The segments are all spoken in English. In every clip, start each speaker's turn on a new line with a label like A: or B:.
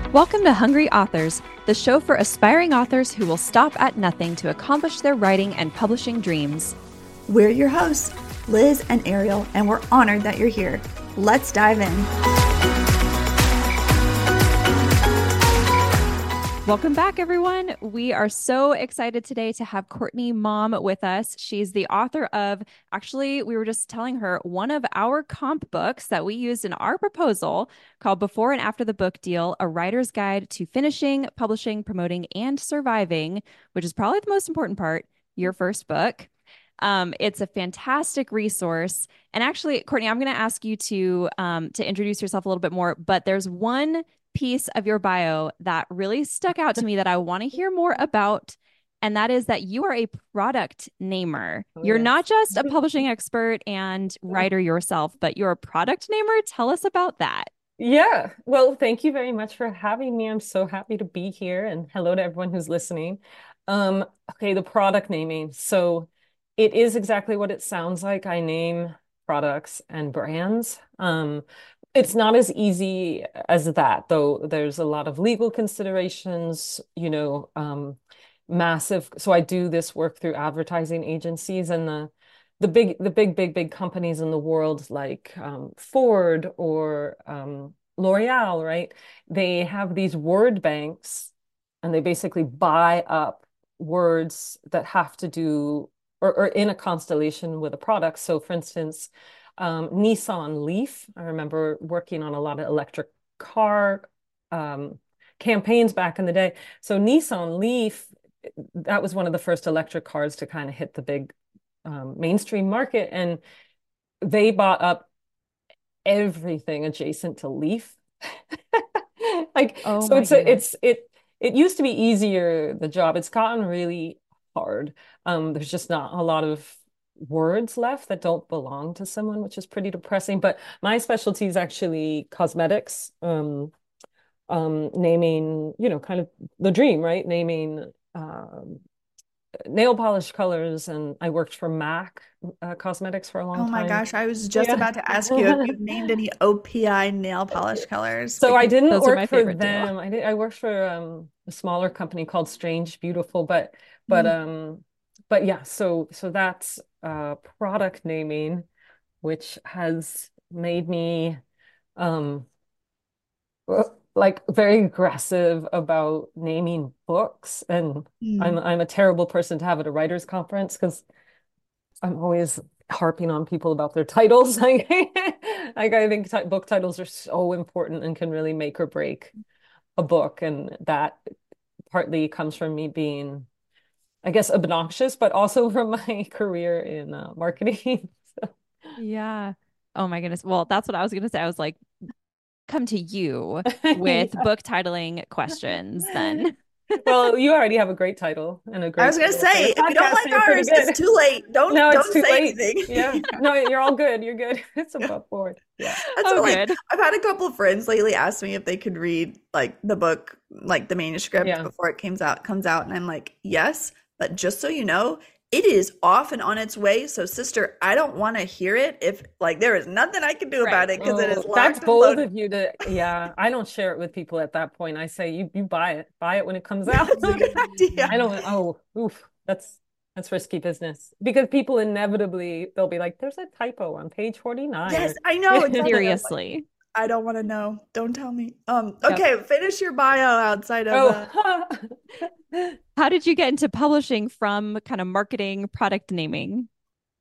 A: Welcome to Hungry Authors, the show for aspiring authors who will stop at nothing to accomplish their writing and publishing dreams.
B: We're your hosts, Liz and Ariel, and we're honored that you're here. Let's dive in.
A: Welcome back, everyone. We are so excited today to have Courtney Mom with us. She's the author of, actually, we were just telling her, one of our comp books that we used in our proposal called Before and After the Book Deal, A Writer's Guide to Finishing, Publishing, Promoting, and Surviving, which is probably the most important part, your first book. It's a fantastic resource. And actually, Courtney, I'm going to ask you to introduce yourself a little bit more, but there's one piece of your bio that really stuck out to me that I want to hear more about. And that is that you are a product namer. You're not just a publishing expert and writer yourself, but you're a product namer. Tell us about that.
C: Yeah. Well, thank you very much for having me. I'm so happy to be here, and hello to everyone who's listening. Okay, the product naming. So it is exactly what it sounds like. I name products and brands. It's not as easy as that, though. There's a lot of legal considerations, massive. So I do this work through advertising agencies, and the big companies in the world like Ford or L'Oreal, right? They have these word banks, and they basically buy up words that have to do or in a constellation with a product. So for instance, Nissan Leaf, I remember working on a lot of electric car campaigns back in the day. So Nissan Leaf, that was one of the first electric cars to kind of hit the big mainstream market, and they bought up everything adjacent to Leaf.
A: Oh
C: So
A: my goodness.
C: it used to be easier, the job. It's gotten really hard. There's just not a lot of words left that don't belong to someone, which is pretty depressing. But my specialty is actually cosmetics, naming, kind of the dream, right? Naming nail polish colors, and I worked for MAC Cosmetics for a long
B: Oh my
C: time.
B: gosh, I was just
C: Yeah.
B: about to ask you if you've named any OPI nail polish colors
C: So I
B: because
C: didn't
A: Those are
C: work
A: my
C: for
A: favorite too.
C: them. I worked for a smaller company called Strange Beautiful, but
B: Mm.
C: um but yeah, so that's product naming, which has made me um like very aggressive about naming books, and I'm
B: Mm.
C: I'm a terrible person to have at a writers conference because I'm always harping on people about their titles. Like I think book titles are so important and can really make or break a book, and that partly comes from me being, I guess, obnoxious, but also from my career in marketing.
A: Yeah. Oh my goodness. Well, that's what I was going to say. I was like, come to you with
C: Yeah.
A: book titling questions then.
C: Well, you already have a great title and a
B: I
C: great
B: was gonna
C: title for
B: say,
C: your
B: if you don't
C: podcast, so
B: like
C: you're pretty
B: ours, it's
C: good.
B: too late. Don't
C: No, it's
B: don't
C: too
B: say
C: late.
B: anything.
C: Yeah. No, you're all good. You're good. It's above board. Yeah.
B: That's
A: Oh,
B: what, like,
A: good.
B: I've had a couple of friends lately ask me if they could read like the book, like the manuscript
C: Yeah.
B: before it comes out, and I'm like, yes, but just so you know, it is off and on its way. So, sister, I don't want to hear it if like there is nothing I can do
A: Right.
B: about it because it is
C: Oh, that's
B: locked and
C: bold
B: loaded.
C: of you to, yeah. I don't share it with people at that point. I say you buy it. Buy it when it comes out.
B: That's a good idea.
C: I don't, oh, oof, that's risky business because people inevitably they'll be like, there's a typo on page 49
B: Yes,
C: or
B: I know exactly. I'm like,
A: Seriously.
B: I don't want to know. Don't tell me.
A: Yep.
B: Okay, finish your bio outside of
C: oh.
A: How did you get into publishing from kind of marketing, product naming?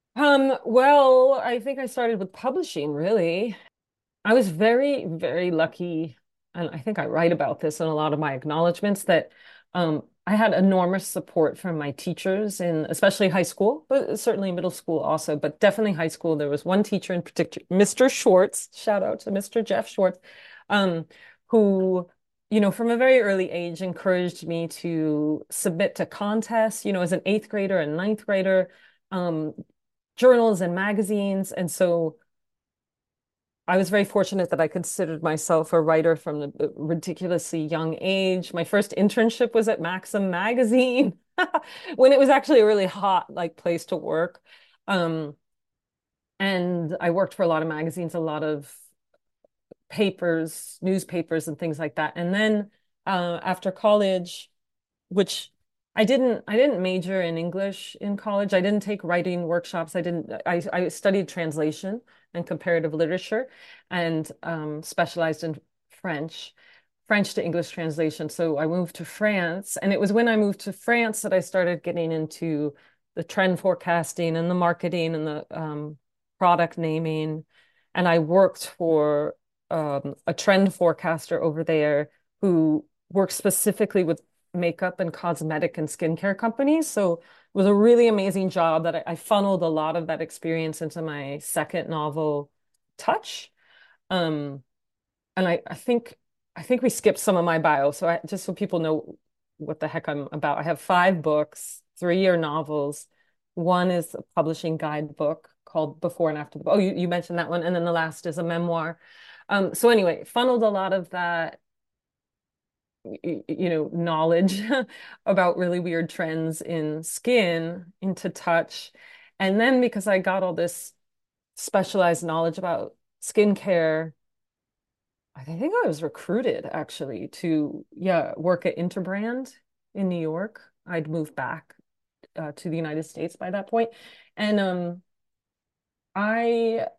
C: Well, I think I started with publishing, really. I was very, very lucky, and I think I write about this in a lot of my acknowledgments, that I had enormous support from my teachers in especially high school, but certainly middle school also, but definitely high school. There was one teacher in particular, Mr. Schwartz, shout out to Mr. Jeff Schwartz, um, who, from a very early age encouraged me to submit to contests, as an eighth grader and ninth grader, um, journals and magazines. And so I was very fortunate that I considered myself a writer from a ridiculously young age. My first internship was at Maxim magazine when it was actually a really hot place to work. Um, and I worked for a lot of magazines, a lot of papers, newspapers, and things like that. And then after college, which I didn't major in English in college. I didn't take writing workshops. I studied translation and comparative literature and specialized in French, French to English translation. So I moved to France, and it was when I moved to France that I started getting into the trend forecasting and the marketing and the product naming. And I worked for a trend forecaster over there who works specifically with makeup and cosmetic and skincare companies. So it was a really amazing job that I funneled a lot of that experience into my second novel, Touch. Um, and I think we skipped some of my bio. So just so people know what the heck I'm about. I have 5 books, 3 are novels. One is a publishing guidebook called Before and After the Book. Oh, you mentioned that one. And then the last is a memoir. So anyway, funneled a lot of that knowledge about really weird trends in skin into touch. And then because I got all this specialized knowledge about skincare, I think I was recruited actually to, yeah, work at Interbrand in New York. I'd moved back to the United States by that point. And I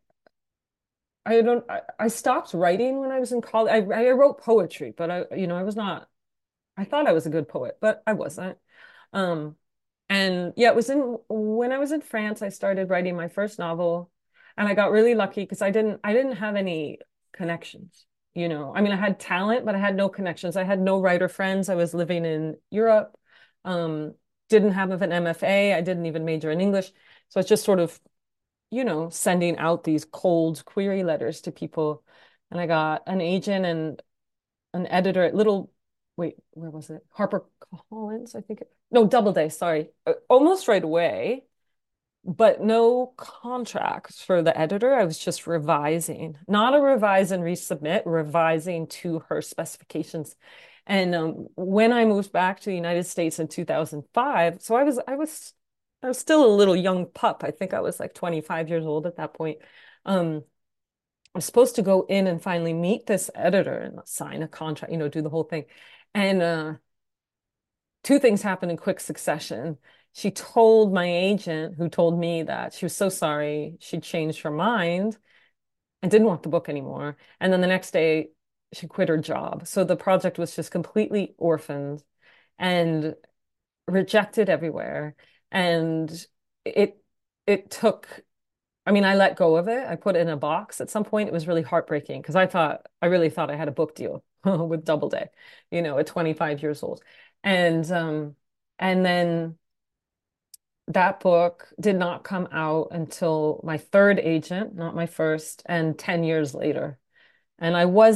C: I stopped writing when I was in college. I wrote poetry, but I was not, I thought I was a good poet, but I wasn't. Um, and yeah, it was in when I was in France, I started writing my first novel, and I got really lucky because I didn't have any connections. I mean, I had talent, but I had no connections. I had no writer friends. I was living in Europe, um, didn't have an MFA. I didn't even major in English. So it's just sort of, sending out these cold query letters to people. And I got an agent and an editor at wait, where was it? HarperCollins, I think. No, Doubleday, sorry. Almost right away, but no contracts for the editor. I was just revising, not a revise and resubmit, revising to her specifications. And when I moved back to the United States in 2005, so I was still a little young pup. I think I was like 25 years old at that point. Um, I was supposed to go in and finally meet this editor and sign a contract, do the whole thing. And two things happened in quick succession. She told my agent, who told me that she was so sorry she'd changed her mind and didn't want the book anymore. And then the next day, she quit her job. So the project was just completely orphaned and rejected everywhere. And it it took I mean, I let go of it. I put it in a box. At some point, it was really heartbreaking because I really thought I had a book deal with Doubleday, at 25 years old. And then that book did not come out until my third agent, not my first, and 10 years later. And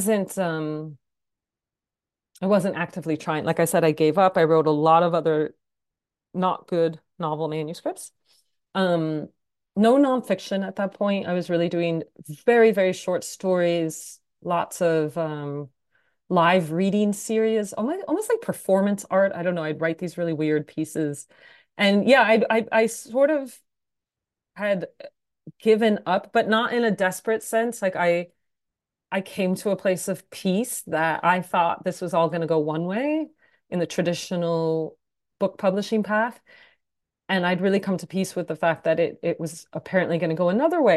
C: I wasn't actively trying. Like I said, I gave up. I wrote a lot of other not good novel manuscripts. Um, no nonfiction at that point. I was really doing very, very short stories, lots of live reading series, almost like performance art. I don't know. I'd write these really weird pieces. And yeah, I sort of had given up, but not in a desperate sense. Like I came to a place of peace that I thought this was all going to go one way in the traditional book publishing path. And I'd really come to peace with the fact that it was apparently going to go another way.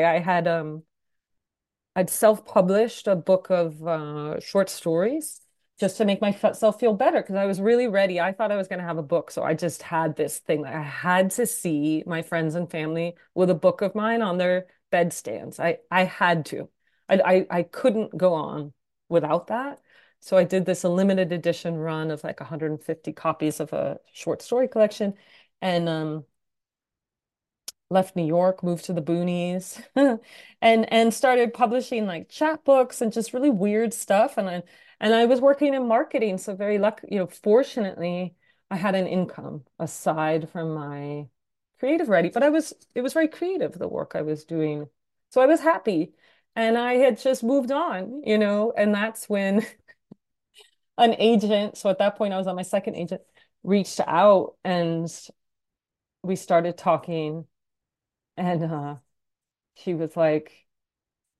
C: I'd self-published a book of short stories just to make myself feel better because I was really ready. I thought I was going to have a book, so I just had this thing that I had to see my friends and family with a book of mine on their bedstands. I had to. I couldn't go on without that. So I did this a limited edition run of like 150 copies of a short story collection, and left New York, moved to the boonies, and started publishing like chapbooks and just really weird stuff. And I was working in marketing, so very lucky, fortunately, I had an income aside from my creative writing, but it was very creative, the work I was doing. So I was happy. And I had just moved on, and that's when an agent, so at that point I was on my second agent, reached out and we started talking. And she was like,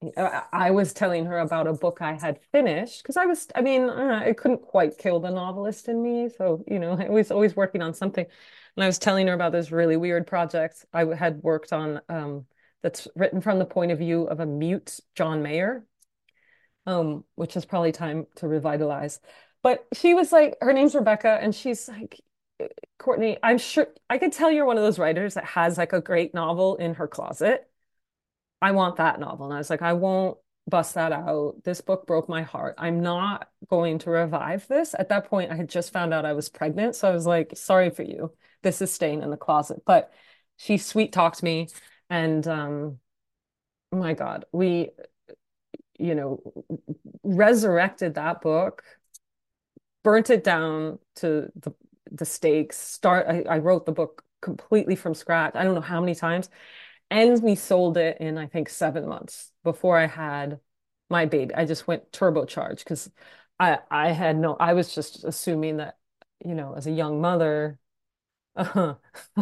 C: I was telling her about a book I had finished because I mean, I couldn't quite kill the novelist in me. So, I was always working on something. And I was telling her about this really weird project I had worked on that's written from the point of view of a mute John Mayer, which is probably time to revitalize. But she was like, her name's Rebecca, and she's like, Courtney, I'm sure I could tell you're one of those writers that has like a great novel in her closet. I want that novel. And I was like, I won't bust that out. This book broke my heart. I'm not going to revive this. At that point, I had just found out I was pregnant. So I was like, sorry for you. This is staying in the closet. But she sweet talked me. And oh my God, we, you know, resurrected that book, burnt it down to the stakes. I wrote the book completely from scratch. I don't know how many times. And we sold it in, I think, 7 months before I had my baby. I just went turbocharged because I was just assuming that, as a young mother, that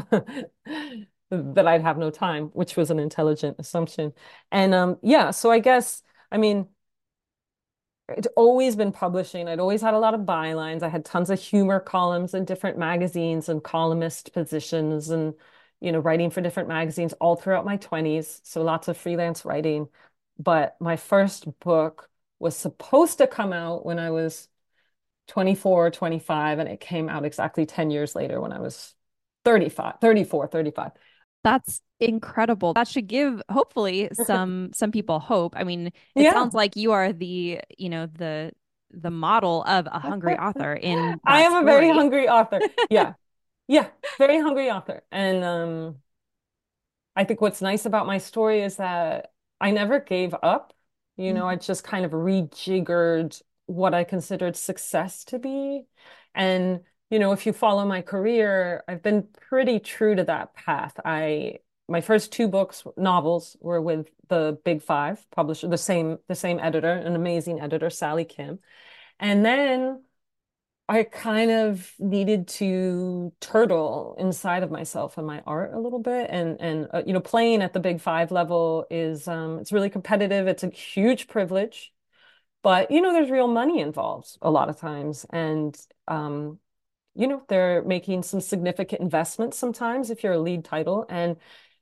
C: I'd have no time, which was an intelligent assumption. And yeah, so I guess, I mean, it's always been publishing. I'd always had a lot of bylines. I had tons of humor columns in different magazines and columnist positions and, writing for different magazines all throughout my 20s. So lots of freelance writing. But my first book was supposed to come out when I was 24 or 25, and it came out exactly 10 years later when I was 35, 34, 35.
A: That's incredible. That should give hopefully some people hope. I mean, it
C: Yeah.
A: sounds like you are the model of a hungry author in
C: I
A: that
C: am a very
A: story.
C: hungry author. Yeah. Yeah, very hungry author. And I think what's nice about my story is that I never gave up. I just kind of rejiggered what I considered success to be. And, if you follow my career, I've been pretty true to that path. My first two books, novels, were with the Big Five publisher, the same editor, an amazing editor, Sally Kim. And then I kind of needed to turtle inside of myself and my art a little bit, and playing at the Big Five level is it's really competitive. It's a huge privilege, but there's real money involved a lot of times, and they're making some significant investments sometimes if you're a lead title, and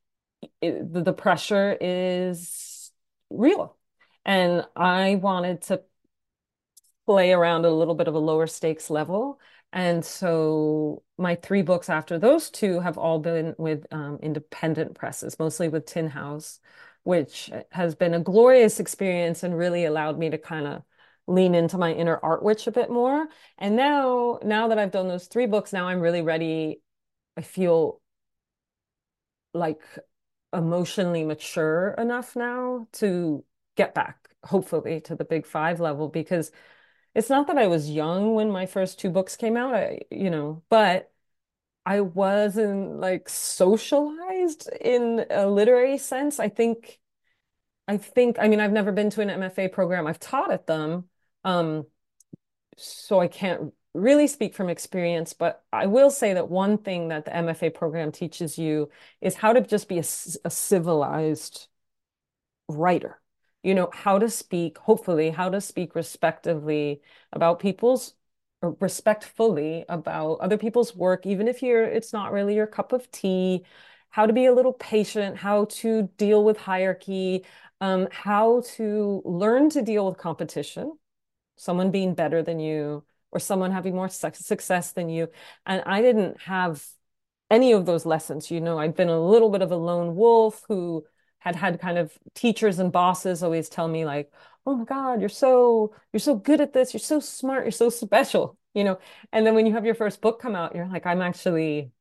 C: the pressure is real. And I wanted to play around a little bit of a lower stakes level. And so my three books after those two have all been with independent presses, mostly with Tin House, which has been a glorious experience and really allowed me to kind of lean into my inner art witch a bit more. And now that I've done those three books, now I'm really ready. I feel like emotionally mature enough now to get back, hopefully, to the Big Five level because it's not that I was young when my first two books came out, but I wasn't like socialized in a literary sense. I mean, I've never been to an MFA program. I've taught at them. Um, so I can't really speak from experience, but I will say that one thing that the MFA program teaches you is how to just be a civilized writer. How to speak, hopefully, how to speak respectively about people's, or respectfully about other people's work, even if it's not really your cup of tea, how to be a little patient, how to deal with hierarchy, how to learn to deal with competition, someone being better than you, or someone having more success than you. And I didn't have any of those lessons. I'd been a little bit of a lone wolf who had kind of teachers and bosses always tell me like, "Oh my God, you're so good at this. You're so smart. You're so special." And then when you have your first book come out, you're like, I'm actually,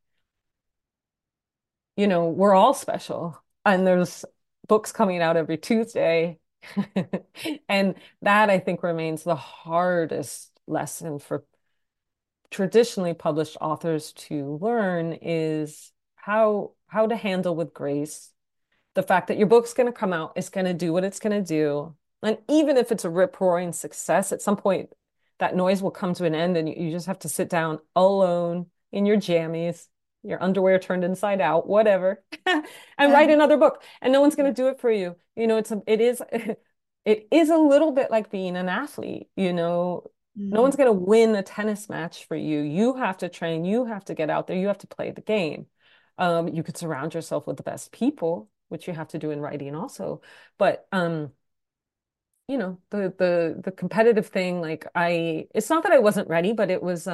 C: we're all special. And there's books coming out every Tuesday. And that I think remains the hardest lesson for traditionally published authors to learn is how to handle with grace the fact that your book's going to come out, it's going to do what it's going to do. And even if it's a rip-roaring success, at some point that noise will come to an end and you just have to sit down alone in your jammies, your underwear turned inside out, whatever, and write another book. And no one's going to do it for you. It is it is a little bit like being an athlete, you know. No
B: Mhm.
C: one's going to win a tennis match for you. You have to train, you have to get out there, you have to play the game. You could surround yourself with the best people, which you have to do in writing also. But the competitive thing, like it's not that I wasn't ready, but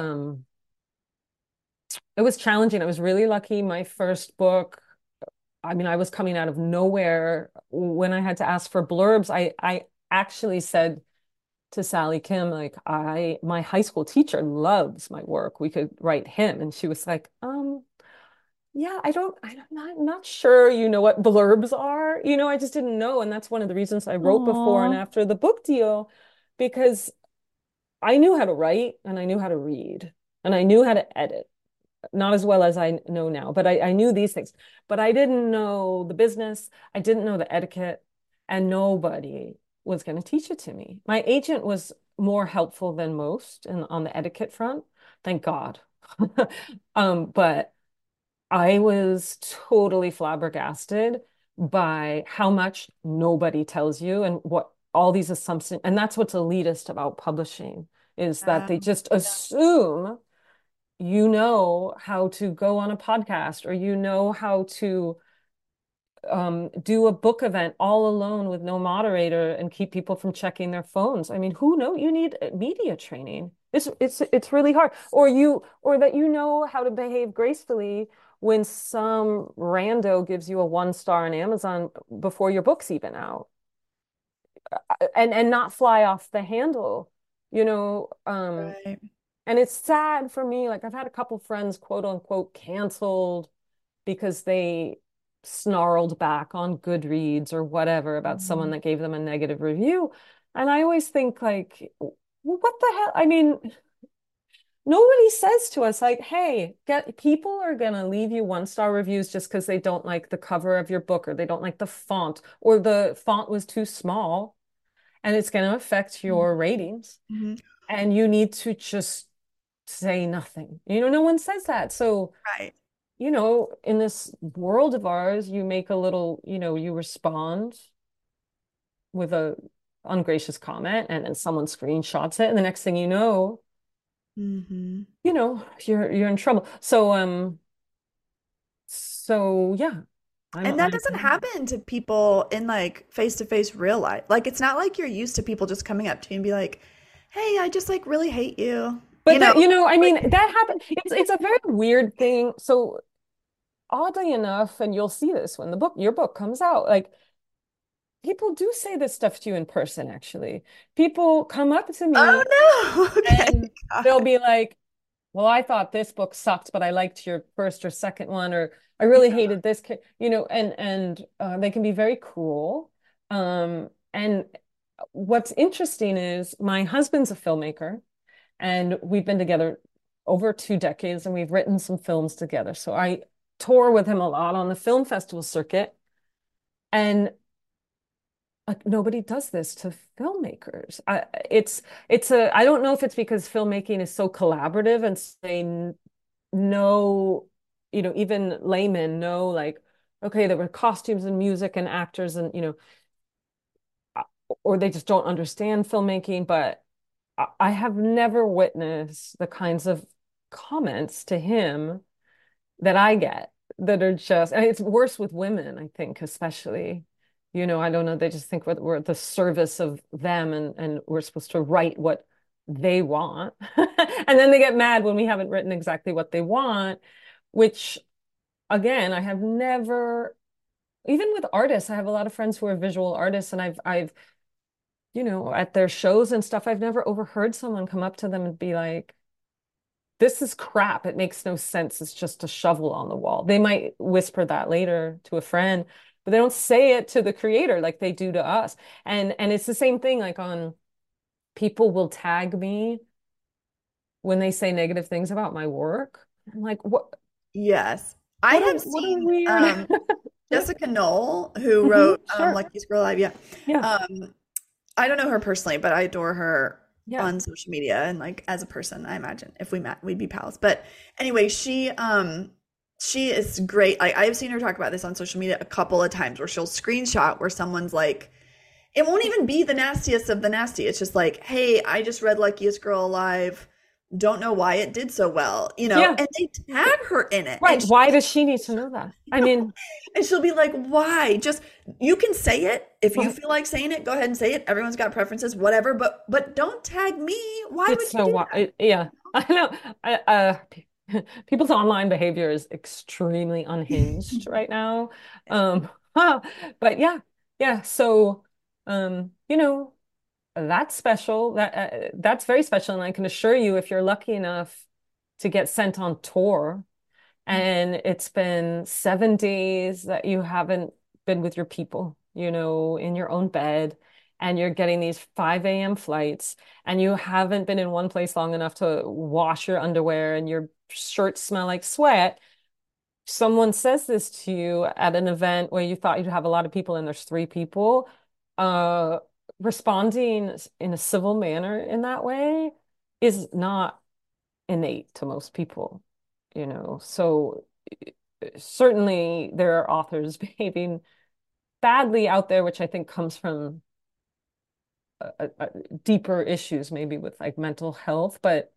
C: it was challenging. I was really lucky. My first book, I mean, I was coming out of nowhere when I had to ask for blurbs. I actually said to Sally Kim, like, my high school teacher loves my work. We could write him. And she was like, yeah, I'm not sure you know what blurbs are. You know, I just didn't know. And that's one of the reasons I wrote before and
A: Oh,
C: after the book deal, because I knew how to write and I knew how to read and I knew how to edit. Not as well as I know now, but I knew these things. But I didn't know the business. I didn't know the etiquette, and nobody was going to teach it to me. My agent was more helpful than most on the etiquette front. Thank God. But I was totally flabbergasted by how much nobody tells you and what all these assumptions, and that's what's elitist about publishing, is that they just assume you know how to go on a podcast or you know how to do a book event all alone with no moderator and keep people from checking their phones. I mean, who know you need media training. It's really hard. Or that you know how to behave gracefully when some rando gives you a 1 star on Amazon before your book's even out. And not fly off the handle, you know.
B: Right.
C: And it's sad for me. Like I've had a couple friends, quote unquote, canceled because they snarled back on Goodreads or whatever about someone
B: Mhm.
C: that gave them a negative review. And I always think like, well, what the hell? I mean, nobody says to us like, hey, get people are gonna leave you 1 star reviews just because they don't like the cover of your book or they don't like the font or the font was too small and it's gonna affect your ratings.
B: Mhm.
C: And you need to just say nothing. You know, no one says that. So,
B: Right.
C: you know, in this world of ours, you make a little, you know, you respond with a ungracious comment and then someone screenshots it. And the next thing
B: Hmm.
C: you know, you're in trouble. So yeah,
B: And that
C: I'm
B: doesn't happen to people in like face to face real life. Like it's not like you're used to people just coming up to you and be like, "Hey, I just like really hate you."
C: but that, you know, I
B: Like,
C: mean, that happened. It's a very weird thing. So oddly enough, and you'll see this when your book comes out, like people do say this stuff to you in person, actually. People come up to me
B: oh no. Okay.
C: and they'll
B: God.
C: be like, well, I thought this book sucked, but I liked your first or second one, or I really hated this, you know, and they can be very cruel. And what's interesting is my husband's a filmmaker, and we've been together over 2 decades, and we've written some films together. So I tour with him a lot on the film festival circuit, and like nobody does this to filmmakers. I don't know if it's because filmmaking is so collaborative and they know, you know, even laymen know like, okay, there were costumes and music and actors and, you know, or they just don't understand filmmaking. But I have never witnessed the kinds of comments to him that I get that are just, and it's worse with women, I think, especially. You know, I don't know, they just think we're at the service of them and we're supposed to write what they want. And then they get mad when we haven't written exactly what they want, which again, I have never, even with artists, I have a lot of friends who are visual artists, and you know, at their shows and stuff, I've never overheard someone come up to them and be like, this is crap. It makes no sense. It's just a shovel on the wall. They might whisper that later to a friend, but they don't say it to the creator like they do to us. And it's the same thing like on people will tag me when they say negative things about my work. I'm like,
B: Yes. I have
C: what a
B: seen
C: weird.
B: Jessica Knoll, who
C: Hmm,
B: wrote
C: sure.
B: Luckiest Girl Alive. Yeah.
C: Yeah.
B: Um, I don't know her personally, but I adore her
C: Yeah.
B: on social media and like as a person, I imagine if we met, we'd be pals. But anyway, she is great. Like I've seen her talk about this on social media a couple of times where she'll screenshot where someone's like, it won't even be the nastiest of the nasty. It's just like, hey, I just read Luckiest Girl Alive. Don't know why it did so well,
C: Yeah,
B: and they tag her in it.
C: right. Why does she need to know that? I mean,
B: And she'll be like, why? Just you can say it if you
C: right.
B: feel like saying it, go ahead and say it. Everyone's got preferences, whatever, but don't tag me. Why
C: It's
B: would you
C: so
B: do that?
C: yeah. I know. People's online behavior is extremely unhinged right now. Huh. But yeah, yeah. So, you know, that's special. That's very special, and I can assure you, if you're lucky enough to get sent on tour, and it's been 7 days that you haven't been with your people, in your own bed, and you're getting these 5 a.m. flights, and you haven't been in one place long enough to wash your underwear and your shirts smell like sweat. Someone says this to you at an event where you thought you'd have a lot of people and there's 3 people. Uh, Responding in a civil manner in that way is not innate to most people. So certainly there are authors behaving badly out there, which I think comes from deeper issues, maybe with like mental health, but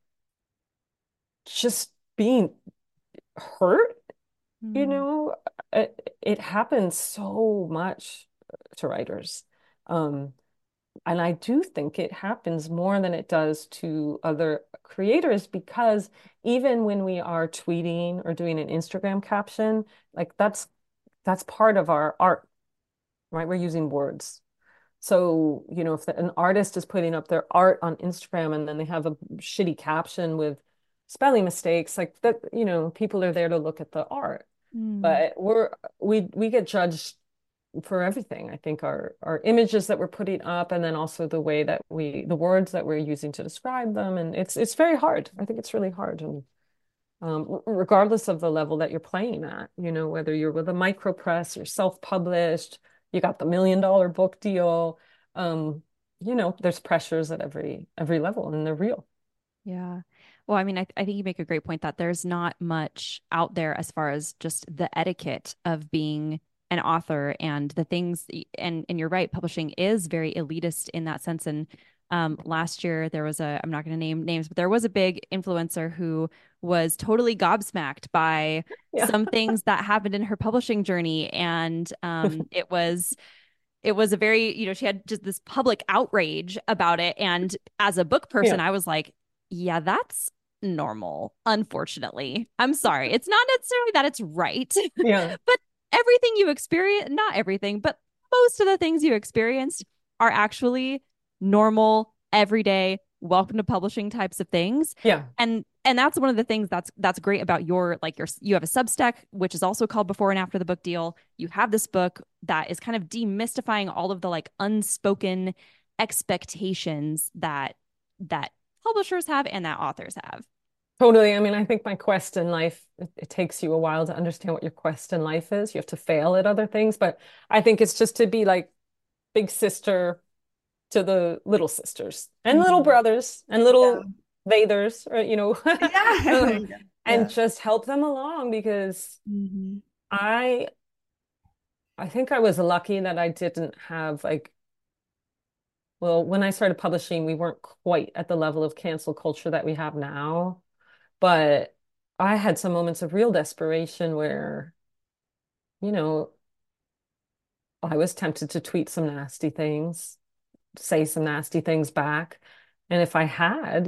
C: just being hurt, you
A: Mm.
C: know, it happens so much to writers. Um, and I do think it happens more than it does to other creators, because even when we are tweeting or doing an Instagram caption, like that's part of our art, right? We're using words. So, if an artist is putting up their art on Instagram and then they have a shitty caption with spelling mistakes, like that, people are there to look at the art.
A: Mm.
C: But we get judged for everything. I think our images that we're putting up, and then also the way that the words that we're using to describe them, and it's very hard. I think it's really hard, and regardless of the level that you're playing at, whether you're with a micro press or self-published, you got the $1 million book deal. Um, there's pressures at every level, and they're real.
A: Yeah. Well, I mean, I think you make a great point that there's not much out there as far as just the etiquette of being an author and the things, and you're right, publishing is very elitist in that sense. And last year there was I'm not going to name names, but there was a big influencer who was totally gobsmacked by
C: Yeah.
A: some things that happened in her publishing journey. And it was a very, she had just this public outrage about it. And as a book person,
C: Yeah.
A: I was like, yeah, that's normal. Unfortunately, I'm sorry. It's not necessarily that it's right,
C: Yeah.
A: but everything you experience, not everything, but most of the things you experienced are actually normal, everyday, welcome to publishing types of things.
C: Yeah.
A: And that's one of the things that's great about you have a Substack, which is also called Before and After the Book Deal. You have this book that is kind of demystifying all of the like unspoken expectations that publishers have and that authors have.
C: Totally. I mean, I think my quest in life, it takes you a while to understand what your quest in life is. You have to fail at other things, but I think it's just to be like big sister to the little sisters and little
B: Mhm.
C: brothers and
B: Yeah.
C: little theyders, or,
B: Yeah.
C: um, and
B: Yeah.
C: just help them along, because
B: Mhm.
C: I I think I was lucky that I didn't have like, well, when I started publishing, we weren't quite at the level of cancel culture that we have now, but I had some moments of real desperation where, you know, I was tempted to tweet some nasty things, say some nasty things back. And if I had,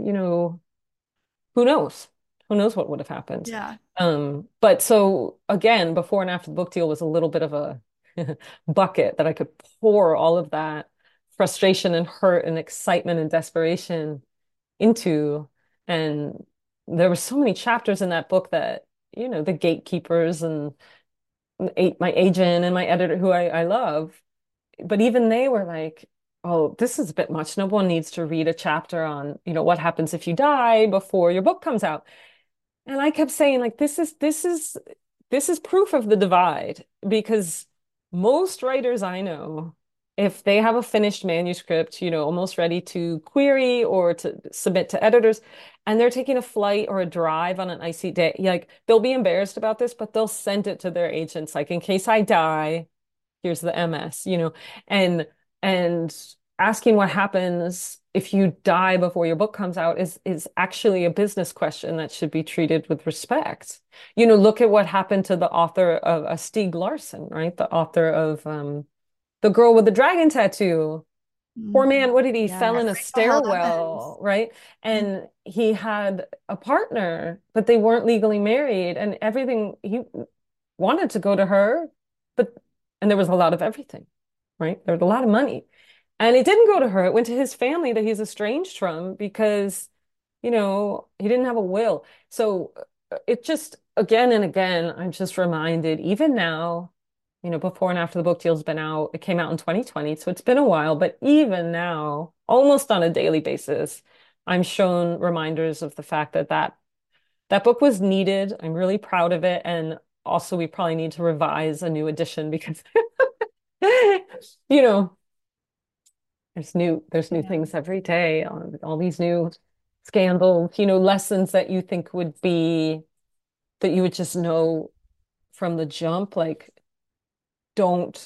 C: who knows? Who knows what would have happened?
B: Yeah.
C: But so again, before and after the book deal was a little bit of a bucket that I could pour all of that frustration and hurt and excitement and desperation into. And there were so many chapters in that book that, the gatekeepers and my agent and my editor, who I love, but even they were like, oh, this is a bit much. No one needs to read a chapter on, what happens if you die before your book comes out. And I kept saying, like, this is proof of the divide, because most writers I know, if they have a finished manuscript, almost ready to query or to submit to editors, and they're taking a flight or a drive on an icy day, like they'll be embarrassed about this, but they'll send it to their agents, like, in case I die, here's the MS. And And asking what happens if you die before your book comes out is actually a business question that should be treated with respect. Look at what happened to the author of Stieg Larsson, right? The author of The Girl with the Dragon Tattoo. Poor man, what did he fell in a
B: Yes. Rachel Hollis.
C: stairwell, right? And he had a partner, but they weren't legally married, and everything he wanted to go to her, but and there was a lot of everything, right? There was a lot of money. And it didn't go to her. It went to his family that he's estranged from because, he didn't have a will. So it just, again and again, I'm just reminded, even now, before and after the book deal's been out, it came out in 2020, so it's been a while, but even now, almost on a daily basis, I'm shown reminders of the fact that that book was needed. I'm really proud of it. And also, we probably need to revise a new edition because, you know, there's new
B: Yeah.
C: things every day, all these new scandals, lessons that you think that you would just know from the jump, like don't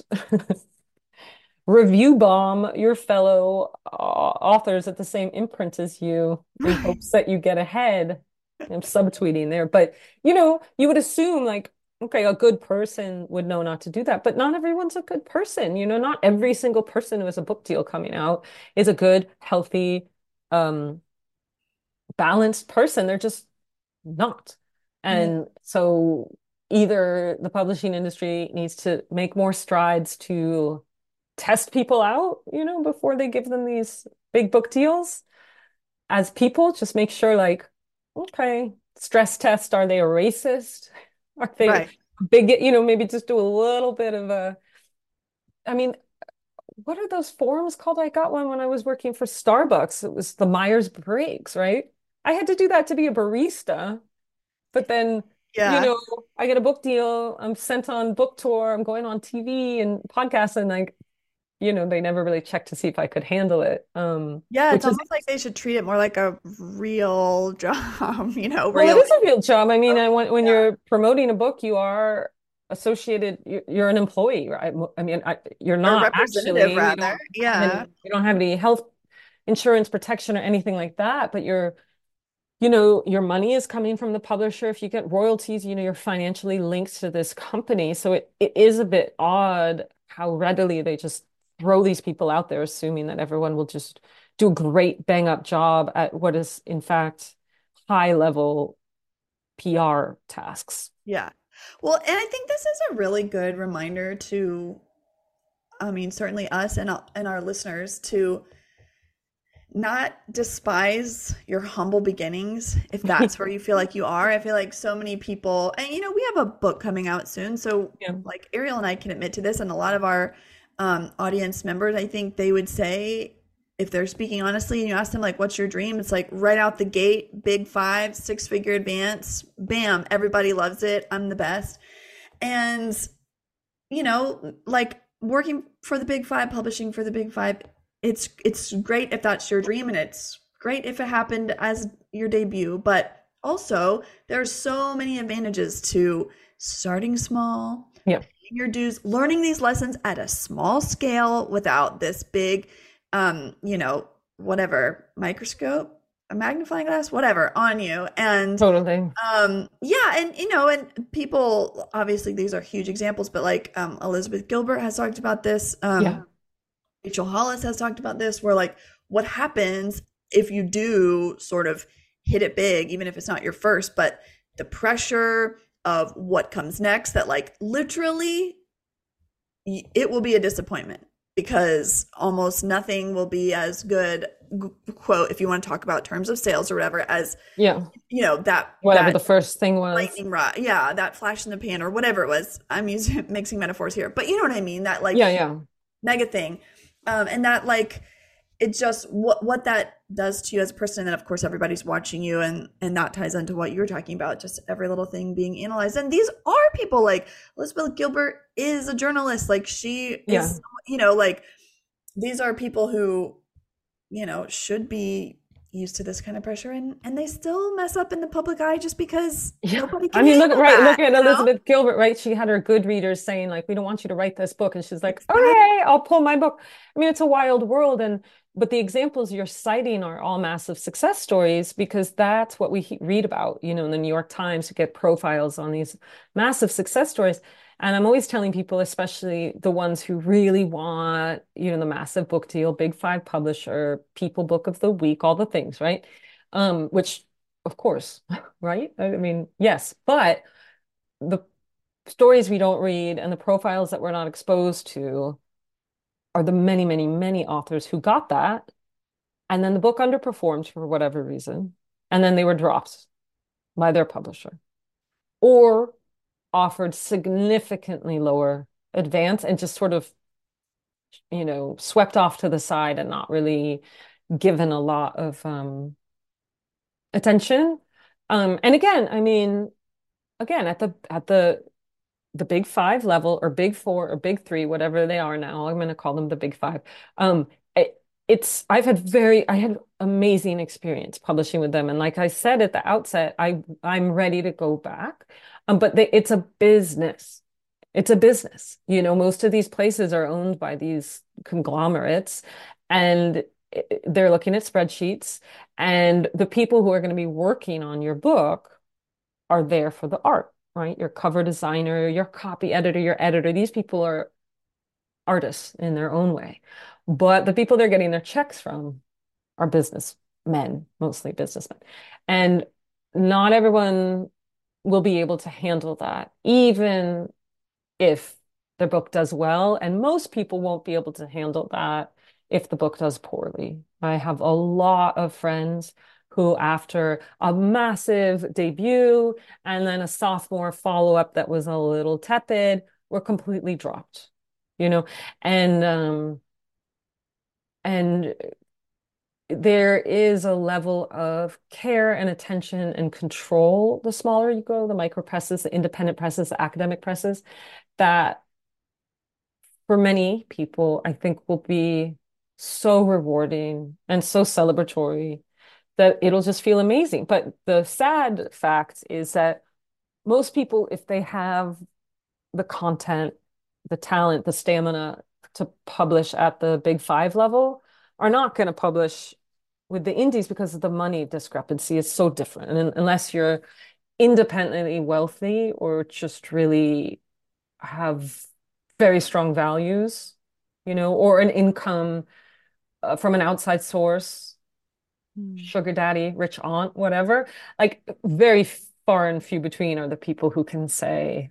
C: review bomb your fellow authors at the same imprint as you in
B: Right.
C: hopes that you get ahead. I'm subtweeting there, but you would assume like, okay, a good person would know not to do that, but not everyone's a good person. Not every single person who has a book deal coming out is a good, healthy, um, balanced person. They're just not.
B: Yeah.
C: And so either the publishing industry needs to make more strides to test people out, before they give them these big book deals. As people, just make sure, like, okay, stress test, are they a racist? Are they
B: Right.
C: big, maybe just do a little bit of I mean, what are those forums called? I got one when I was working for Starbucks. It was the Myers-Briggs, right? I had to do that to be a barista, but then, you
B: Yeah.
C: know, I get a book deal, I'm sent on book tour, I'm going on TV and podcasts, and like, they never really checked to see if I could handle it.
B: Yeah, it's
C: Which is,
B: almost like they should treat it more like a real job,
C: well, it
B: real.
C: is a real job. I mean, when
B: Yeah.
C: you're promoting a book, you are associated, you're an employee, right? I mean, you're
B: Or
C: not
B: representative
C: actually,
B: rather. Yeah.
C: you don't have any health insurance protection or anything like that, but your money is coming from the publisher. If you get royalties, you're financially linked to this company. So it is a bit odd how readily they just throw these people out there, assuming that everyone will just do a great bang up job at what is, in fact, high level PR tasks.
B: Yeah. Well, and I think this is a really good reminder to, certainly us and our listeners to not despise your humble beginnings if that's where you feel like you are. I feel like so many people, and we have a book coming out soon. So,
C: Yeah.
B: like Ariel and I can admit to this, and a lot of our audience members, I think they would say, if they're speaking honestly, and you ask them, like, what's your dream? It's like right out the gate, big five, six-figure advance, bam, everybody loves it. I'm the best. And, like working for the big five, publishing for the big five, it's great if that's your dream, and it's great if it happened as your debut, but also there's so many advantages to starting small,
C: Yeah.
B: paying your dues, learning these lessons at a small scale without this big whatever microscope, a magnifying glass, whatever on you. And
C: Totally.
B: yeah, and and people, obviously these are huge examples, but like Elizabeth Gilbert has talked about this.
C: Yeah.
B: Rachel Hollis has talked about this, where like what happens if you do sort of hit it big, even if it's not your first, but the pressure of what comes next, that like literally it will be a disappointment because almost nothing will be as good, quote, if you want to talk about terms of sales or whatever, as
C: Yeah.
B: that
C: Whatever the first thing was.
B: lightning rod, yeah, that flash in the pan or whatever it was. I'm using mixing metaphors here, but you know what I mean, that like
C: Yeah. Yeah.
B: mega thing. And that like it's just what that does to you as a person. And then of course everybody's watching you, and that ties into what you're talking about, just every little thing being analyzed. And these are people, like Elizabeth Gilbert is a journalist, like she
C: Yeah.
B: is, like these are people who should be used to this kind of pressure, and they still mess up in the public eye just because
C: Yeah.
B: nobody
C: I
B: can
C: mean,
B: handle
C: look
B: that,
C: at
B: you know?
C: Elizabeth Gilbert, right? She had her good readers saying, like, we don't want you to write this book. And she's like,
B: Exactly.
C: okay, I'll pull my book. I mean, it's a wild world. But the examples you're citing are all massive success stories because that's what we read about, in the New York Times to get profiles on these massive success stories. And I'm always telling people, especially the ones who really want, the massive book deal, big five publisher, people book of the week, all the things, right? Which of course, right? I mean, yes, but the stories we don't read and the profiles that we're not exposed to are the many, many, many authors who got that. And then the book underperformed for whatever reason. And then they were dropped by their publisher or offered significantly lower advance and just sort of, swept off to the side and not really given a lot of attention. And again, I mean, again, at the big five level or big four or big three, whatever they are now. I'm going to call them the big five. Um, it, I had amazing experience publishing with them. And like I said at the outset, I'm ready to go back. But it's a business. It's a business. Most of these places are owned by these conglomerates and they're looking at spreadsheets and the people who are going to be working on your book are there for the art, right? Your cover designer, your copy editor, your editor. These people are artists in their own way. But the people they're getting their checks from are businessmen, mostly businessmen. And not everyone will be able to handle that, even if the book does well. And most people won't be able to handle that if the book does poorly. I have a lot of friends who, after a massive debut and then a sophomore follow-up that was a little tepid, were completely dropped, you know, and and there is a level of care and attention and control the smaller you go, the micro presses, the independent presses, the academic presses, that for many people, I think will be so rewarding and so celebratory that it'll just feel amazing. But the sad fact is that most people, if they have the content, the talent, the stamina to publish at the big five level, are not going to publish with the indies because of the money discrepancy is so different. And unless you're independently wealthy or just really have very strong values, or an income from an outside source,
A: Mm.
C: sugar daddy, rich aunt, whatever. Like very far and few between are the people who can say,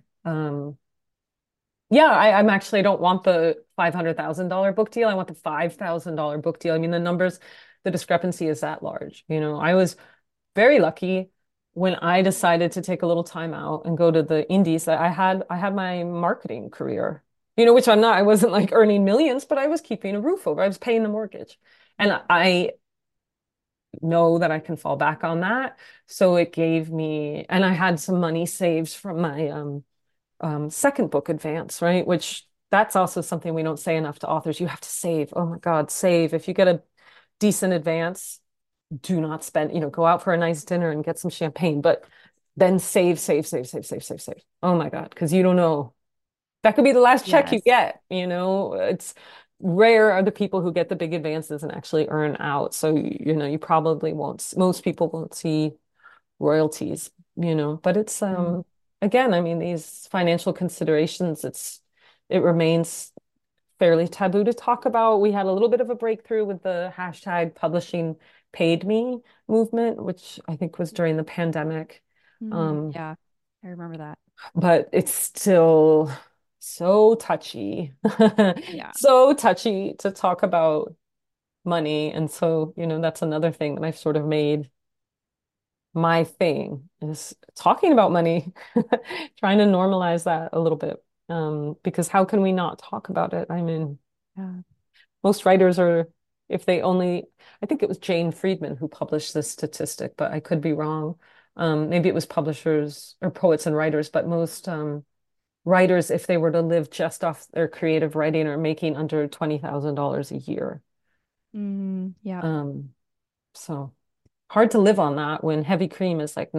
C: yeah, I'm actually I don't want the $500,000 book deal. I want the $5,000 book deal. I mean, the numbers, the discrepancy is that large. I was very lucky when I decided to take a little time out and go to the indies that I had my marketing career, which I wasn't like earning millions, but I was keeping a roof over. I was paying the mortgage. And I know that I can fall back on that. So it gave me, and I had some money saved from my second book advance, right? Which that's also something we don't say enough to authors. You have to save. Oh my God, save. If you get a decent advance, do not spend, go out for a nice dinner and get some champagne, but then save, save, save, save, save, save, save. Oh my God, because you don't know. That could be the last check you
A: Yes.
C: get. It's rare are the people who get the big advances and actually earn out. So, you probably won't, most people won't see royalties. But it's
A: Mm.
C: again, I mean, these financial considerations, it remains fairly taboo to talk about. We had a little bit of a breakthrough with the hashtag publishing paid me movement, which I think was during the pandemic. Um,
A: Yeah, I remember that.
C: but it's still so touchy,
A: Yeah.
C: so touchy to talk about money. And so, that's another thing that I've sort of made my thing is talking about money, trying to normalize that a little bit. Because how can we not talk about it? I mean,
A: Yeah.
C: most writers are, if they only, I think it was Jane Friedman who published this statistic, but I could be wrong. Maybe it was publishers or poets and writers, but most writers, if they were to live just off their creative writing, are making under $20,000 a year.
A: Yeah.
C: Um, so. hard to live on that when heavy cream is like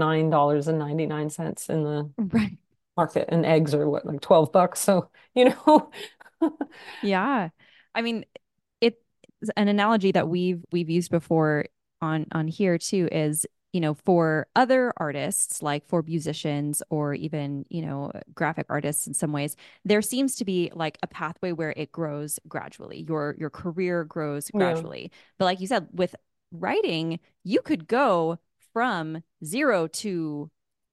C: $9.99 in the
A: Right.
C: market and eggs are what, like $12. So, you know,
A: Yeah. I mean, it's an analogy that we've used before on here too is, for other artists, like for musicians or even, graphic artists in some ways, there seems to be like a pathway where it grows gradually. Your career grows
C: yeah,
A: gradually. But like you said, with writing, you could go from zero to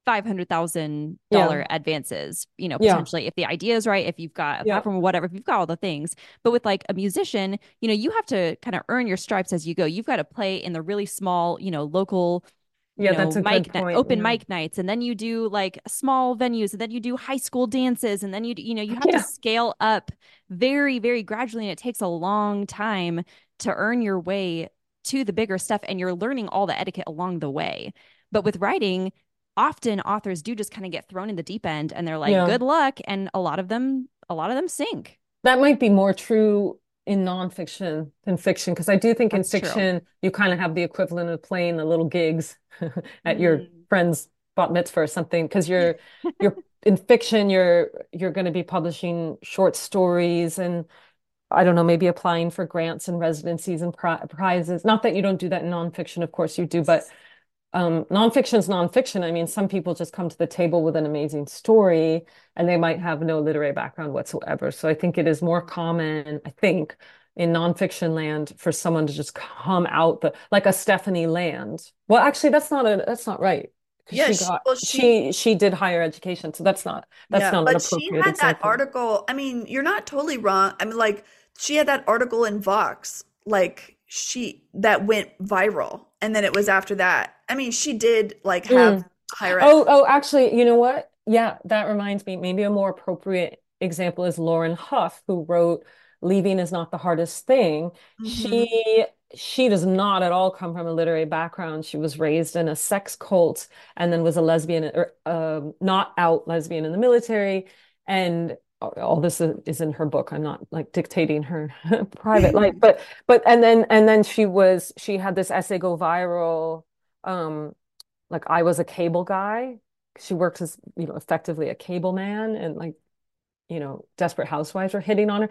A: $500,000
C: yeah,
A: advances,
C: yeah,
A: potentially if the idea is right, if you've got a
C: yeah,
A: platform or whatever, if you've got all the things. But with like a musician, you have to kind of earn your stripes as you go. You've got to play in the really small, local,
C: yeah, that's a good point.
A: open
C: Yeah.
A: mic nights, and then you do like small venues, and then you do high school dances, and then you have to
C: Yeah.
A: scale up very, very gradually, and it takes a long time to earn your way to the bigger stuff, and you're learning all the etiquette along the way. But with writing, often authors do just kind of get thrown in the deep end, and they're like,
C: Yeah.
A: "Good luck," and a lot of them sink.
C: That might be more true in nonfiction than fiction, because I do think in
A: That's true.
C: fiction you kind of have the equivalent of playing the little gigs at your
A: Mm.
C: friend's bat mitzvah or something, because you're in fiction you're going to be publishing short stories and I don't know, maybe applying for grants and residencies and prizes. Not that you don't do that in nonfiction, of course you do, but nonfiction is nonfiction. I mean, some people just come to the table with an amazing story and they might have no literary background whatsoever. So I think it is more common, I think, in nonfiction land for someone to just come out like a Stephanie Land. Well, actually, that's not right. Because
B: Yeah, well,
C: she did higher education. So that's
B: yeah,
C: not an
B: but she
C: appropriate
B: had that
C: example.
B: article. I mean, you're not totally wrong. I mean, like, she had that article in Vox, like, that went viral. And then it was after that. I mean, she did like have
C: Mm.
B: higher ed.
C: Actually, you know what? Yeah, that reminds me. Maybe a more appropriate example is Lauren Huff, who wrote "Leaving is Not the Hardest Thing."
B: Hmm.
C: She does not at all come from a literary background. She was raised in a sex cult and then was a lesbian or not out lesbian in the military. And all this is in her book. I'm not like dictating her private life, but and then she had this essay go viral. Um, like I was a cable guy. She worked as, effectively a cable man and like, Desperate Housewives were hitting on her.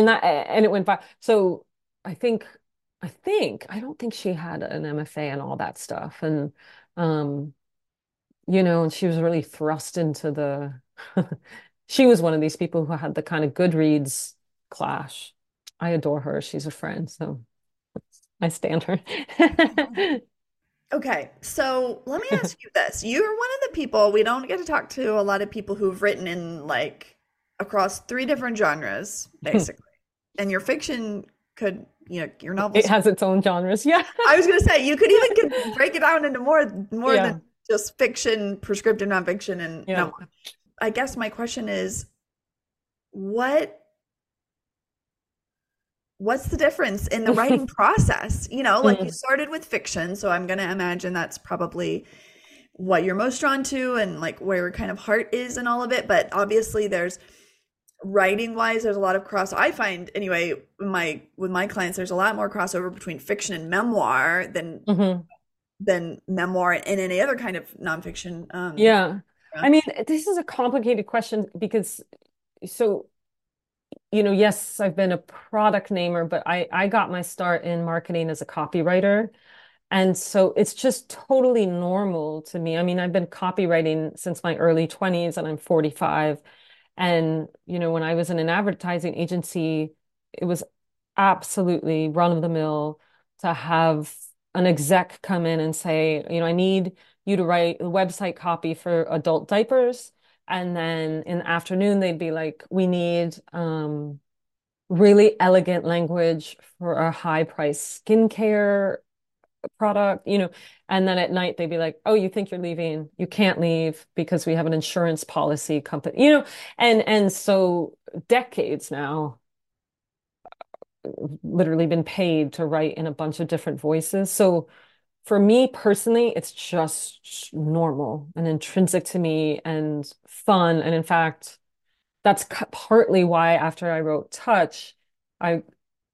C: And it went by. So I think, I don't think she had an MFA and all that stuff. And um, and she was really thrust into she was one of these people who had the kind of Goodreads clash. I adore her. She's a friend, so I stand her.
B: Okay, so let me ask you this. You're one of the people, we don't get to talk to a lot of people who've written in like across three different genres, basically. And your fiction could, your
C: It
B: novels.
C: has its own genres. Yeah.
B: I was gonna say you could even break it down into more than
C: Yeah.
B: just fiction, prescriptive nonfiction, and
C: Yeah.
B: no. I guess my question is, what what's the difference in the writing process? Like you
C: Mm.
B: started with fiction, so I'm gonna imagine that's probably what you're most drawn to and like where your kind of heart is and all of it. But obviously there's writing wise, there's a lot of cross. I find anyway, with my clients, there's a lot more crossover between fiction and memoir
C: Hmm.
B: than memoir and any other kind of nonfiction.
C: Yeah.
B: Yeah.
C: I mean, this is a complicated question because so, yes, I've been a product namer, but I got my start in marketing as a copywriter. And so it's just totally normal to me. I mean, I've been copywriting since my early 20s and I'm 45. And, when I was in an advertising agency, it was absolutely run of the mill to have an exec come in and say, I need you to write the website copy for adult diapers. And then in the afternoon, they'd be like, we need really elegant language for a high price skincare product, and then at night they'd be like, oh, you think you're leaving? You can't leave because we have an insurance policy company, and so decades now, literally been paid to write in a bunch of different voices. So for me personally, it's just normal and intrinsic to me and fun. And in fact, that's partly why after I wrote Touch, I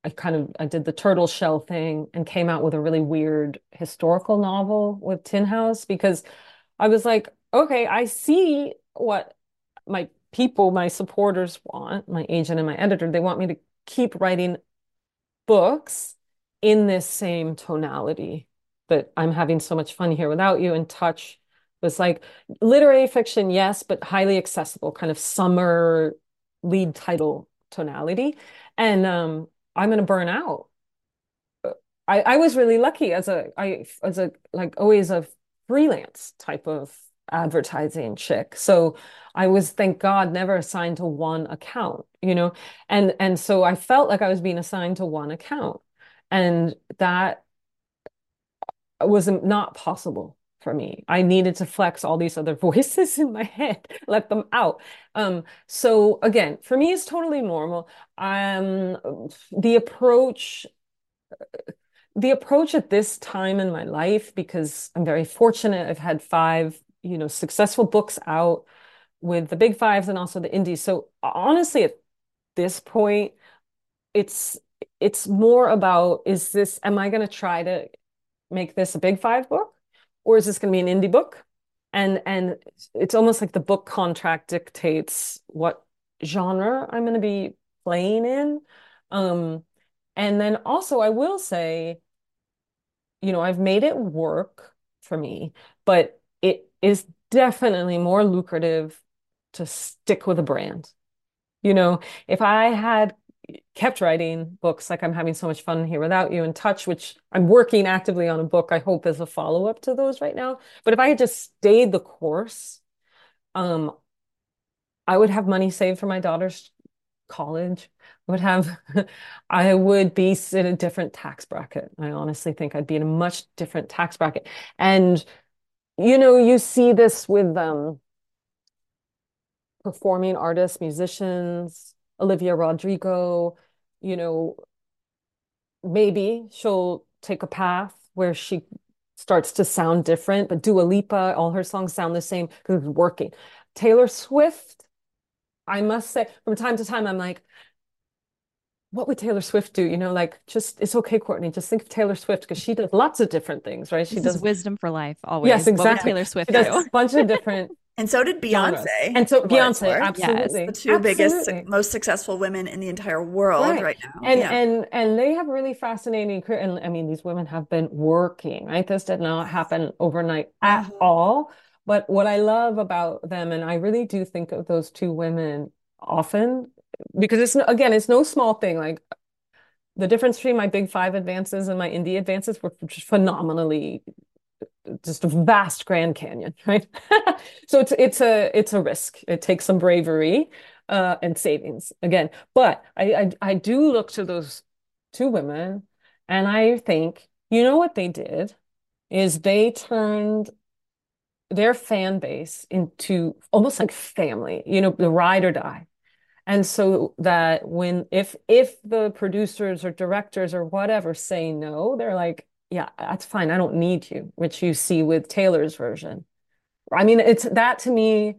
C: I did the turtle shell thing and came out with a really weird historical novel with Tin House because I was like, okay, I see what my people, my supporters want, my agent and my editor, they want me to keep writing books in this same tonality that I'm having so much fun here without you. And Touch was like literary fiction, yes, but highly accessible, kind of summer lead title tonality. And I'm going to burn out. I was really lucky as a like always a freelance type of advertising chick. So I was, thank God, never assigned to one account, you know? And so I felt like I was being assigned to one account. And that was not possible for me. I needed to flex all these other voices in my head, let them out. So again, for me, it's totally normal. The approach the approach at this time in my life, because I'm very fortunate, I've had five, successful books out with the big fives and also the indies. So honestly, at this point, it's it's more about, am I going to try to make this a big five book, or is this going to be an indie book? And it's almost like the book contract dictates what genre I'm going to be playing in. Um, and then also I will say, I've made it work for me, but it is definitely more lucrative to stick with a brand. If I had kept writing books like I'm having so much fun here without you, in Touch, which I'm working actively on a book I hope is a follow-up to those right now. But if I had just stayed the course, um, I would have money saved for my daughter's college. I would have, I would be in a different tax bracket. I honestly think I'd be in a much different tax bracket. And, you see this with performing artists, musicians, Olivia Rodrigo, you know, maybe she'll take a path where she starts to sound different, but Dua Lipa, all her songs sound the same because it's working. Taylor Swift, I must say, from time to time, I'm like, what would Taylor Swift do? Like, just, it's okay, Courtney, just think of Taylor Swift because she does lots of different things, right? She
A: This is
C: does,
A: wisdom for life,
C: yes,
A: always. What would
C: exactly.
A: Taylor
C: She
A: Swift
C: does
A: do?
C: a bunch of different
B: And so did
C: genres.
B: Beyonce,
C: And so
B: for what it's
C: Beyonce,
B: worth.
A: Yes.
B: The
C: absolutely,
B: two biggest,
C: absolutely.
B: most successful women in the entire world
C: Right.
B: right now.
C: And
B: Yeah.
C: and they have really fascinating career. And I mean, these women have been working, right? This did not happen overnight at
B: Uh-huh.
C: all. But what I love about them, and I really do think of those two women often, because again, it's no small thing. Like the difference between my big five advances and my indie advances were just phenomenally, just a vast Grand Canyon, right? So it's a risk. It takes some bravery and savings again. But I do look to those two women, and I think, what they did is they turned their fan base into almost like family, the ride or die. And so that if the producers or directors or whatever say no, they're like, yeah, that's fine. I don't need you, which you see with Taylor's version. I mean, it's that to me,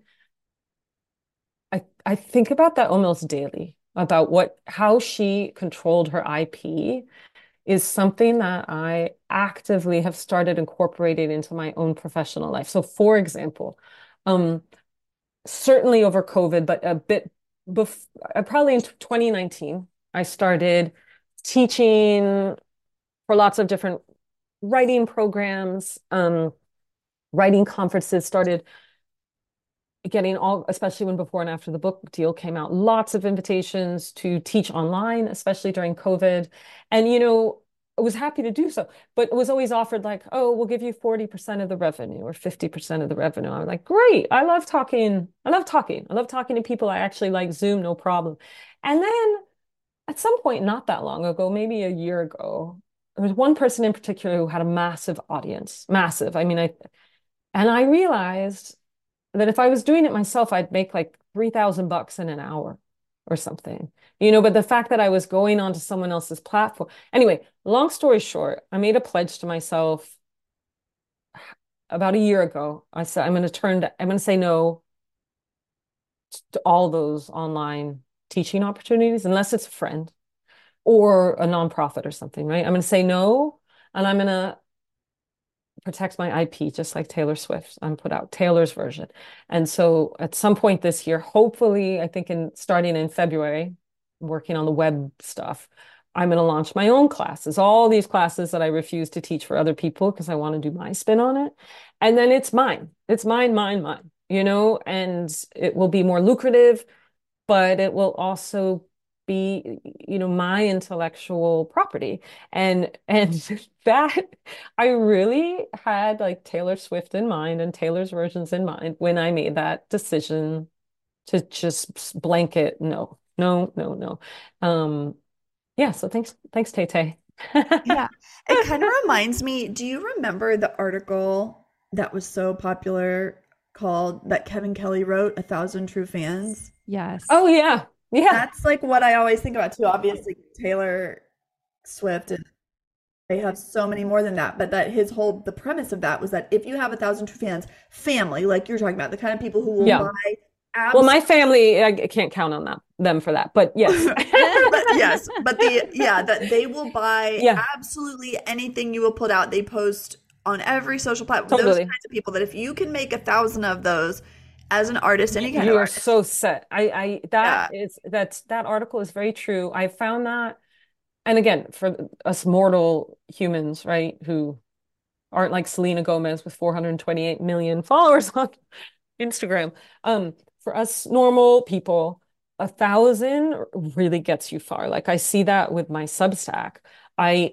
C: I think about that almost daily, about how she controlled her IP is something that I actively have started incorporating into my own professional life. So for example, um, certainly over COVID, but a bit probably in 2019, I started teaching for lots of different writing programs, writing conferences, started getting all, especially when before and after the book deal came out, lots of invitations to teach online, especially during COVID. And, I was happy to do so, but it was always offered like, oh, we'll give you 40% of the revenue or 50% of the revenue. I was like, great. I love talking. I love talking. I love talking to people. I actually like Zoom, no problem. And then at some point, not that long ago, maybe a year ago, there was one person in particular who had a massive audience, massive. I mean, I realized that if I was doing it myself, I'd make like $3,000 in an hour or something, but the fact that I was going onto someone else's platform. Anyway, long story short, I made a pledge to myself about a year ago. I said, I'm going to say no to all those online teaching opportunities, unless it's a friend or a nonprofit or something, right? I'm going to say no, and I'm going to protect my IP, just like Taylor Swift. I'm put out Taylor's version. And so at some point this year, hopefully, I think in starting in February, working on the web stuff, I'm going to launch my own classes, all these classes that I refuse to teach for other people because I want to do my spin on it. And then it's mine. It's mine, mine, mine, and it will be more lucrative, but it will also be, my intellectual property. And that I really had like Taylor Swift in mind and Taylor's versions in mind when I made that decision to just blanket no, no, no, no. Yeah, so thanks, Tay Tay.
B: Yeah. It kind of reminds me, do you remember the article that was so popular called that Kevin Kelly wrote, A Thousand True Fans?
A: Yes.
C: Oh yeah. Yeah.
B: That's like what I always think about too. Obviously, Taylor Swift and they have so many more than that, but that the premise of that was that if you have 1,000 true fans, family, like you're talking about, the kind of people who will
C: Yeah.
B: buy
C: Well,
B: abs.
C: my family, I can't count on them for that, but yes.
B: But yes, but that they will buy
C: Yeah,
B: absolutely anything you will put out. They post on every social platform. Those
C: totally.
B: kinds of people that if you can make 1,000 of those as an artist, any kind of
C: You are
B: artist,
C: so set.
B: yeah,
C: That article is very true. I found that, and again, for us mortal humans, right, who aren't like Selena Gomez with 428 million followers on Instagram, for us normal people, 1,000 really gets you far. Like I see that with my Substack. I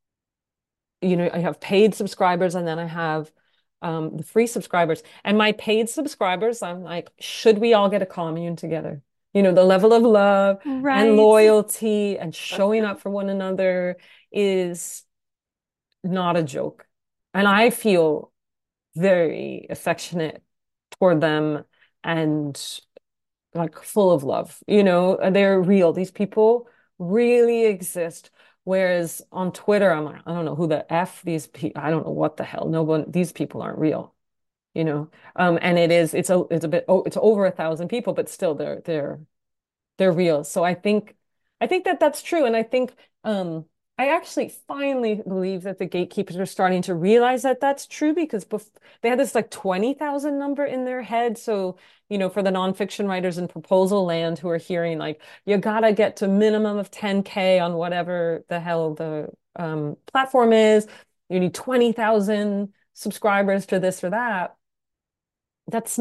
C: I have paid subscribers and then I have the free subscribers. And my paid subscribers, I'm like, should we all get a commune together? The level of love and
A: Right.
C: loyalty and showing up for one another is not a joke. And I feel very affectionate toward them and like full of love. They're real. These people really exist. Whereas on Twitter, I'm like, I don't know who the F these people, I don't know what the hell. No one, these people aren't real, and it's a bit, it's over 1,000 people, but still they're real. So I think that that's true. And I think I actually finally believe that the gatekeepers are starting to realize that that's true because they had this like 20,000 number in their head. So, for the nonfiction writers in proposal land who are hearing like, you gotta get to minimum of 10K on whatever the hell the platform is. You need 20,000 subscribers to this or that. That's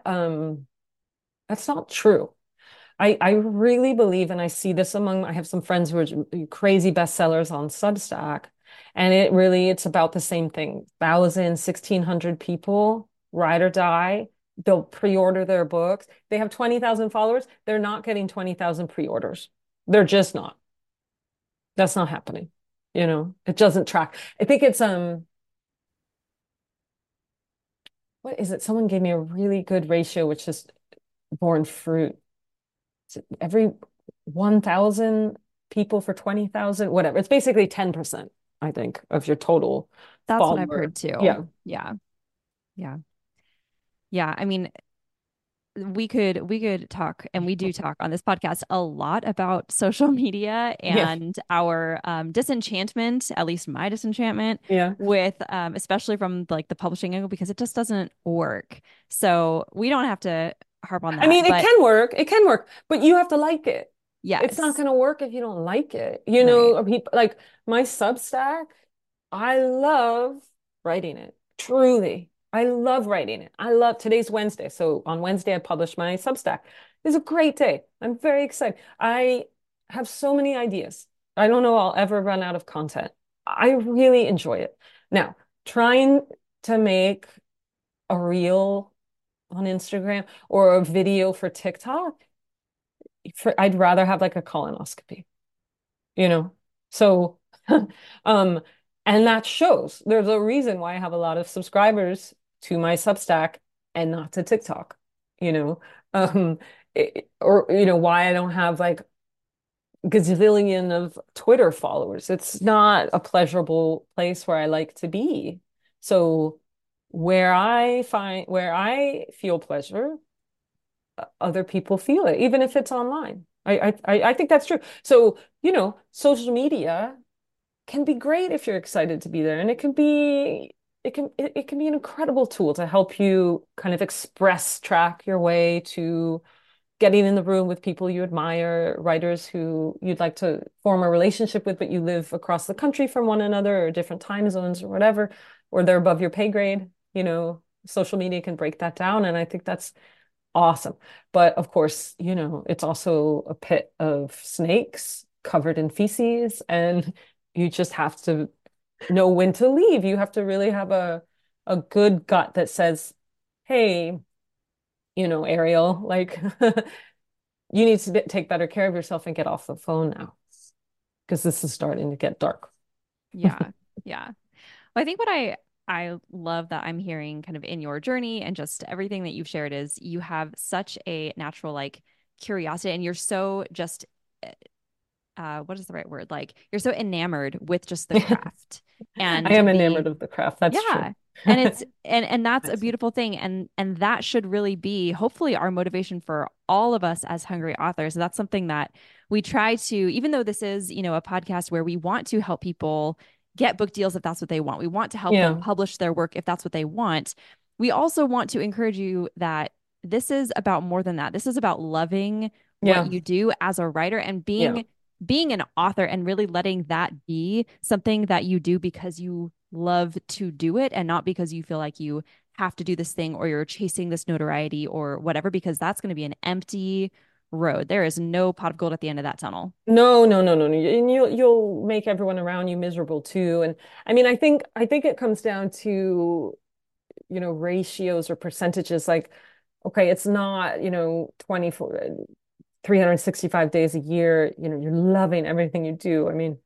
C: not true. I really believe, and I see this I have some friends who are crazy bestsellers on Substack, and it's about the same thing. 1,000, 1,600 people, ride or die. They'll pre-order their books. They have 20,000 followers. They're not getting 20,000 pre-orders. They're just not. That's not happening. It doesn't track. I think it's what is it? Someone gave me a really good ratio, which is born fruit. Every 1,000 people for 20,000, whatever. It's basically 10%, I think, of your total
A: That's what I've
C: follower.
A: heard too.
C: Yeah.
A: Yeah. Yeah. Yeah. I mean, we could talk and we do talk on this podcast a lot about social media
C: Yeah.
A: and our disenchantment, at least my disenchantment
C: Yeah.
A: with especially from like the publishing angle because it just doesn't work. So we don't have to harp on
C: I
A: that,
C: mean, it
A: but
C: can work. It can work, but you have to like it. It's not
A: yes.
C: going to work if you don't like it.
A: Right.
C: People like my Substack, I love writing it. Truly. I love writing it. Today's Wednesday. So on Wednesday, I published my Substack. It's a great day. I'm very excited. I have so many ideas. I don't know I'll ever run out of content. I really enjoy it. Now, trying to make a reel on Instagram or a video for TikTok, I'd rather have like a colonoscopy, you know? So, um, and that shows there's a reason why I have a lot of subscribers to my Substack and not to TikTok, you know? Um, or, why I don't have like gazillion of Twitter followers. It's not a pleasurable place where I like to be. So where I feel pleasure, other people feel it, even if it's online. I think that's true. So, social media can be great if you're excited to be there. And it can be an incredible tool to help you kind of express track your way to getting in the room with people you admire, writers who you'd like to form a relationship with, but you live across the country from one another or different time zones or whatever, or they're above your pay grade. Social media can break that down. And I think that's awesome. But of course, it's also a pit of snakes covered in feces, and you just have to know when to leave. You have to really have a good gut that says, hey, Ariel, like you need to take better care of yourself and get off the phone now because this is starting to get dark.
A: Yeah. Yeah. Well, I think what I love that I'm hearing kind of in your journey and just everything that you've shared is you have such a natural like curiosity and you're so just what is the right word? Like you're so enamored with just the craft
C: I
A: and
C: am enamored
A: the
C: of the craft. That's true.
A: yeah. And it's and that's a beautiful thing and that should really be hopefully our motivation for all of us as hungry authors. That's something that we try to even though this is, a podcast where we want to help people get book deals if that's what they want. We want to help them
C: Yeah.
A: publish their work if that's what they want. We also want to encourage you that this is about more than that. This is about loving what
C: Yeah.
A: you do as a writer and
C: Yeah.
A: being an author and really letting that be something that you do because you love to do it and not because you feel like you have to do this thing or you're chasing this notoriety or whatever, because that's going to be an empty road. There is no pot of gold at the end of that tunnel.
C: No, no, no, no, no. And you'll make everyone around you miserable too. And I mean, I think it comes down to, ratios or percentages. Like, okay, it's not, 24, 365 days a year, you're loving everything you do. I mean,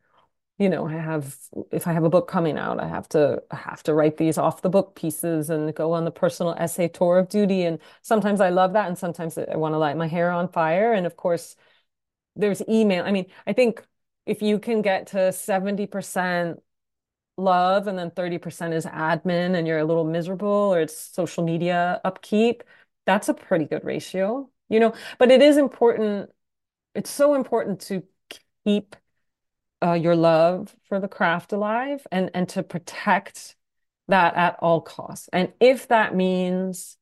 C: if I have a book coming out, I have to write these off the book pieces and go on the personal essay tour of duty. And sometimes I love that, and sometimes I want to light my hair on fire. And of course, there's email. I mean, I think if you can get to 70% love and then 30% is admin and you're a little miserable or it's social media upkeep, that's a pretty good ratio. But it is important. It's so important to keep your love for the craft alive and to protect that at all costs. And if that means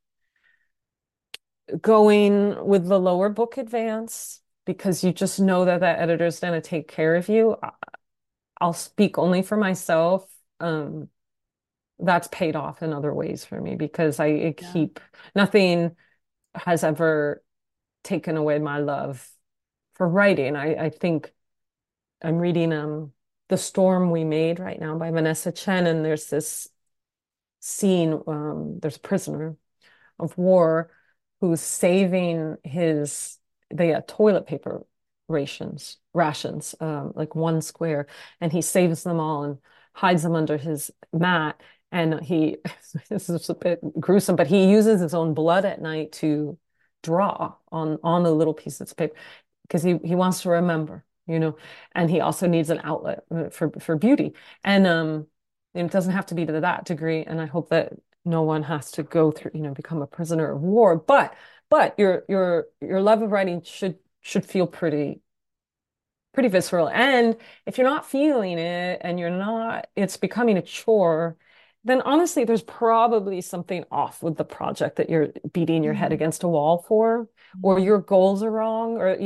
C: going with the lower book advance because you just know that that editor's going to take care of you, I'll speak only for myself. That's paid off in other ways for me because I
B: Yeah.
C: keep nothing has ever taken away my love for writing. I think I'm reading The Storm We Made right now by Vanessa Chen, and there's this scene, there's a prisoner of war who's saving the toilet paper rations, like one square, and he saves them all and hides them under his mat. And this is a bit gruesome, but he uses his own blood at night to draw on the little pieces of paper because he wants to remember. And he also needs an outlet for beauty. And it doesn't have to be to that degree. And I hope that no one has to go through, become a prisoner of war. But your love of writing should feel pretty visceral. And if you're not feeling it and it's becoming a chore, then honestly, there's probably something off with the project that you're beating your head
B: Mhm.
C: against a wall for, or
B: Mhm.
C: your goals are wrong, or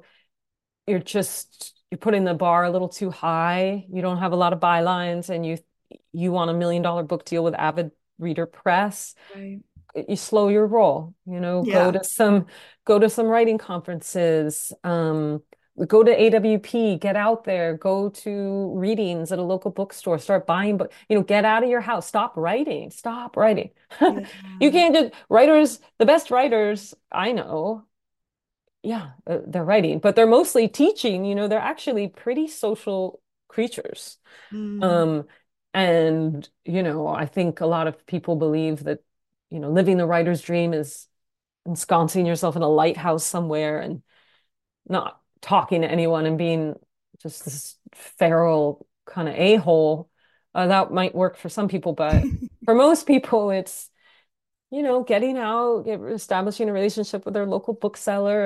C: you're putting the bar a little too high. You don't have a lot of bylines, and you want $1 million book deal with Avid Reader Press.
B: Right.
C: You slow your roll. Go
B: Yeah.
C: to some writing conferences. Go to AWP. Get out there. Go to readings at a local bookstore. Start buying book. Get out of your house. Stop writing. Stop writing.
B: Yeah.
C: You can't just writers. The best writers I know, yeah, they're writing, but they're mostly teaching. They're actually pretty social creatures.
B: Mm.
C: Um, and I think a lot of people believe that, living the writer's dream is ensconcing yourself in a lighthouse somewhere and not talking to anyone and being just this feral kind of a-hole. That might work for some people, but for most people, it's getting out, establishing a relationship with their local bookseller and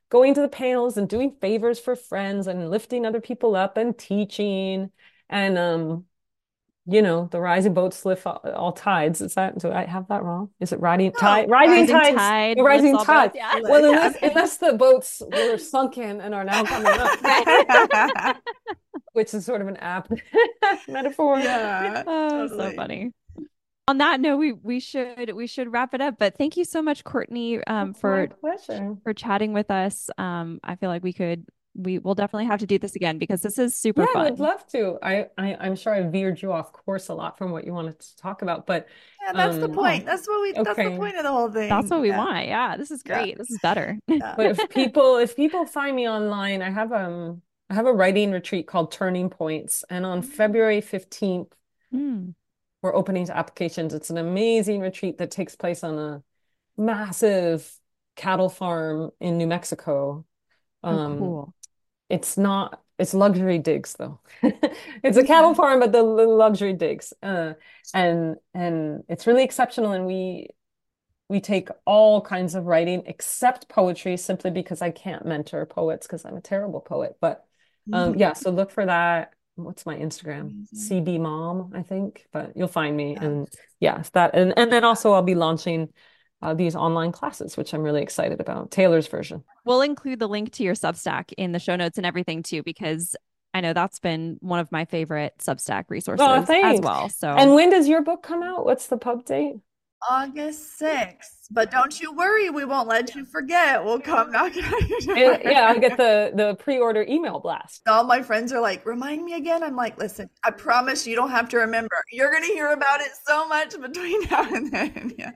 C: going to the panels and doing favors for friends and lifting other people up and teaching. And the rising boats lift all tides. Do I have that wrong? Is it riding tide?
B: No,
C: Rising
A: rising
C: tides.
A: tide
C: Rising
A: lifts all
C: tide.
A: boats, yeah.
C: Well,
B: Yeah.
C: unless the boats were sunken and are now coming up, which is sort of an apt metaphor.
B: Yeah,
A: Oh, so
B: totally.
A: funny. On that note, we should wrap it up. But thank you so much, Courtney,
C: It's my pleasure.
A: for chatting with us. I feel like we will definitely have to do this again because this is super
C: Yeah, I would
A: fun.
C: love to. I'm sure I veered you off course a lot from what you wanted to talk about, but
B: Yeah, that's the
A: Oh,
B: point. That's the
C: okay.
B: point of the whole
A: that's
B: thing.
A: what we
B: Yeah,
A: want. Yeah, this is
B: yeah,
A: great. This is better.
B: yeah.
C: But if people find me online, I have a writing retreat called Turning Points, and on February 15th,
A: Mm.
C: we're opening to applications. It's an amazing retreat that takes place on a massive cattle farm in New Mexico.
A: Oh,
C: Um,
A: cool.
C: it's luxury digs though. It's a cattle farm, but the luxury digs. And it's really exceptional. And we take all kinds of writing except poetry, simply because I can't mentor poets because I'm a terrible poet. But yeah, so look for that. What's my Instagram?
B: Amazing.
C: CB Mom, I think, but you'll find me.
B: Yeah.
C: And yeah, that and then also I'll be launching these online classes, which I'm really excited about. Taylor's version.
A: We'll include the link to your Substack in the show notes and everything too, because I know that's been one of my favorite Substack
C: Oh,
A: resources as
C: thanks.
A: well. So,
C: And when does your book come out? What's the pub date?
B: August 6th. But don't you worry, we won't let you forget. We'll come knocking on your door.
C: Yeah, I get the pre-order email blast.
B: All my friends are like, remind me again. I'm like, listen, I promise you don't have to remember. You're going to hear about it so much between now and then. Yeah.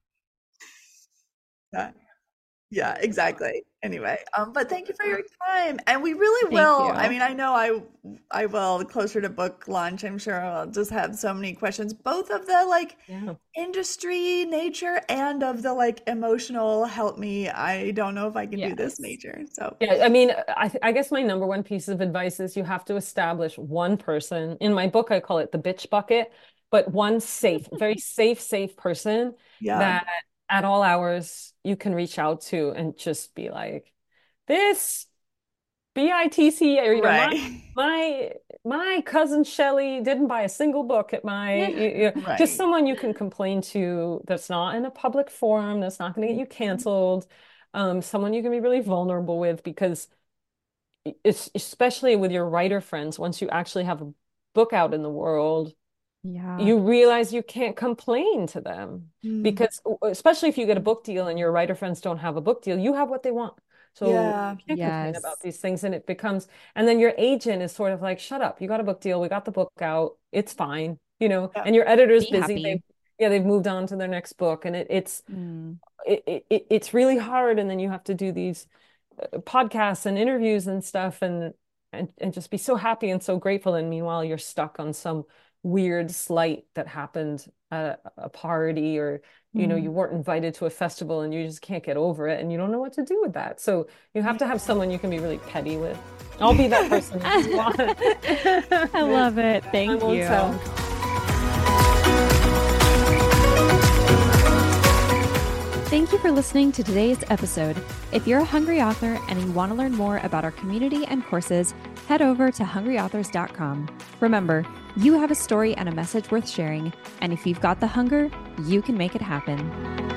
B: Yeah. Yeah, exactly. Anyway, but thank you for your time. And we really
A: thank
B: will. I
A: you.
B: mean, I know I will closer to book launch. I'm sure I'll just have so many questions, both of the like
C: Yeah.
B: industry nature and of the like emotional help me. I don't know if I can do this
A: Yes.
B: nature. So
C: Yeah, I mean, I guess my number one piece of advice is you have to establish one person. In my book, I call it the bitch bucket, but one very safe person
B: yeah,
C: that at all hours you can reach out to and just be like, this BITC, or
B: right,
C: my cousin Shelly didn't buy a single book at my just
B: right.
C: someone you can complain to that's not in a public forum, that's not going to get you canceled, someone you can be really vulnerable with, because it's especially with your writer friends, once you actually have a book out in the world,
A: Yeah.
C: you realize you can't complain to them,
B: Mm,
C: because especially if you get a book deal and your writer friends don't have a book deal, you have what they want. So
B: yeah,
C: you can't complain about
A: Yes.
C: these things. And it becomes, and then your agent is sort of like, shut up, you got a book deal, we got the book out, it's fine,
B: yeah,
C: and your editor's
A: Be
C: busy.
A: happy.
C: They've moved on to their next book, and
A: Mm.
C: it's really hard. And then you have to do these podcasts and interviews and stuff, and just be so happy and so grateful. And meanwhile, you're stuck on some weird slight that happened at a party, or you
A: Mm.
C: weren't invited to a festival and you just can't get over it and you don't know what to do with that. So you have to have someone you can be really petty with. I'll be that person if you want.
A: I love it.
C: I
A: Thank
C: won't
A: you.
C: tell.
A: Thank you for listening to today's episode. If you're a hungry author and you want to learn more about our community and courses, head over to hungryauthors.com. Remember, you have a story and a message worth sharing, and if you've got the hunger, you can make it happen.